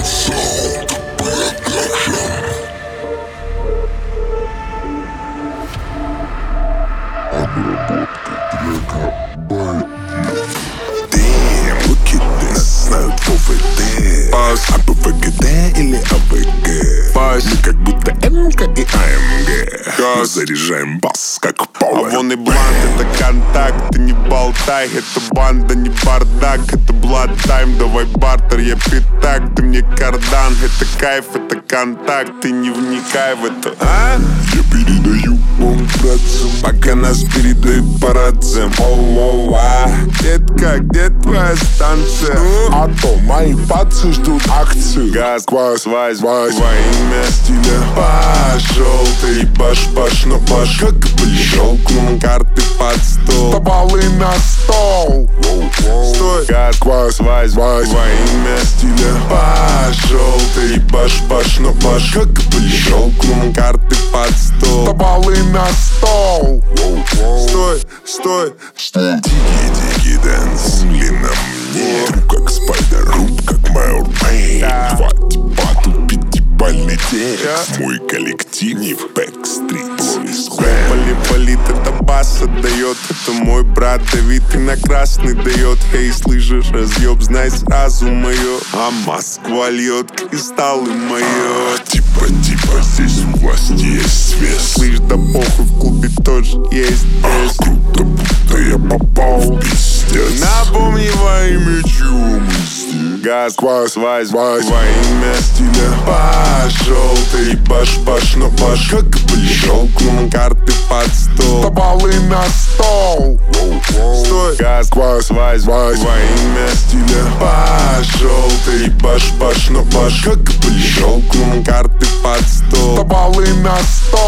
Look at this, знают ОВД. АПВГД или АВГ. Мы как будто МК и АМГ. Мы заряжаем бас, как Power. А вон и блант, это контакт, ты не болтай. Это банда, не бардак, это blood time. Давай бартер, я пятак, ты мне кардан. Это кайф, это контакт, ты не вникай в это, а? Я передаю вам братцам, Пока нас передают по рациям. Оу-оу, а? Детка, где твоя станция? а то мои пацы ждут акцию. Газ, Квас, свайз, свайз. во имя стиля. Пошел ты, баш, но баш. Как блин, Щелкнул карты под стол. табалы на стол. Стой, газ, Квас, свайз, свайз. во имя стиля. Пошел ты, баш, но баш. Как блин, Щелкнул карты под стол. табалы на стол. Стой. Дикий дэнс, ли на мне. Тру как спайдер, руб как Майор Пейн. Да. Два типа, тут пятибалльный текст. Мой коллектив не в бэкстрит. Полит, это бас отдает. Это мой брат Давид, и на красный дает. Эй, слышишь, разъеб, знай сразу мое. А Москва льет кристаллы мое. Типа, здесь у вас есть вес. Слышь, да похуй, в клубе тоже есть тест. Круто, будто я попал в пиздец. Напомни во имя чумы. Газ, Квас, свайз, свайз. во имя стиля. Пошел ты, баш, но баш. Как блин, Щелкнул карты под стол. табалы на стол. Стой, газ, Квас, свайз, свайз. во имя стиля. Пошел ты, баш, но баш. Как блин, Щелкнул карты под стол. табалы на стол.